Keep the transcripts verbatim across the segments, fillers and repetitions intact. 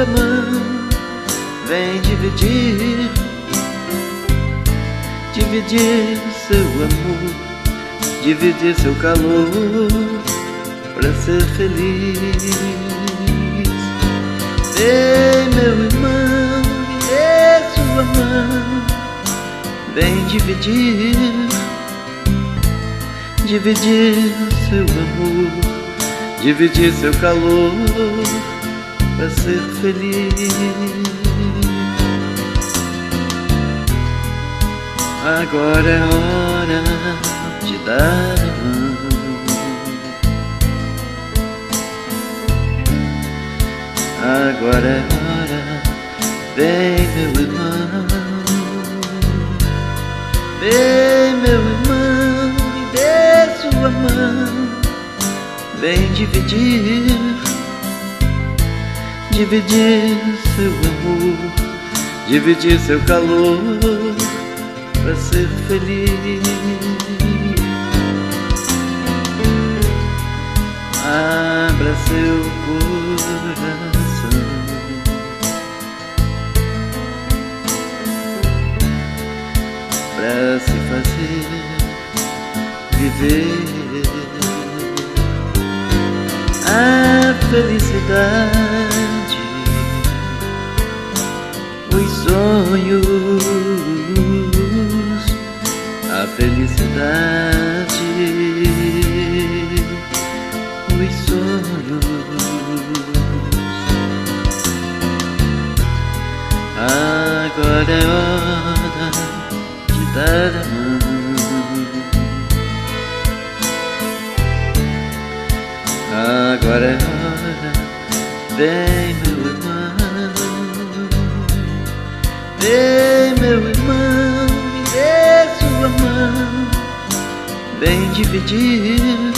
sua mão, vem dividir, dividir seu amor, dividir seu calor, pra ser feliz. Vem, meu irmão, me dê sua mão, vem dividir, dividir seu amor, dividir seu calor, pra ser feliz. Agora é hora de dar a mão, agora é hora, vem meu irmão, vem meu irmão, me dê sua mão, vem dividir, dividir seu amor, dividir seu calor, pra ser feliz. Abra seu coração, pra se fazer viver a felicidade, os sonhos, a felicidade, os sonhos. Agora é hora de dar a mão, agora é hora, vem meu irmão, vem meu irmão, me dê sua mão, vem dividir,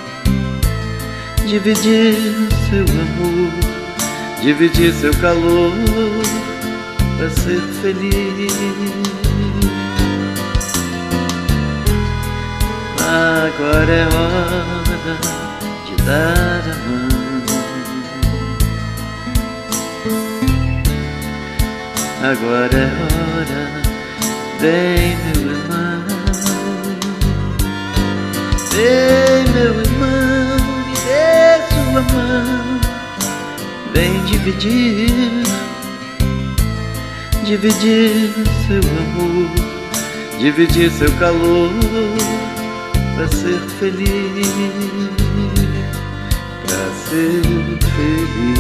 dividir seu amor, dividir seu calor, pra ser feliz. Agora é hora de dar a mão, agora é hora, vem meu irmão, vem meu irmão, me dê sua mão, vem dividir, dividir seu amor, dividir seu calor, pra ser feliz, pra ser feliz.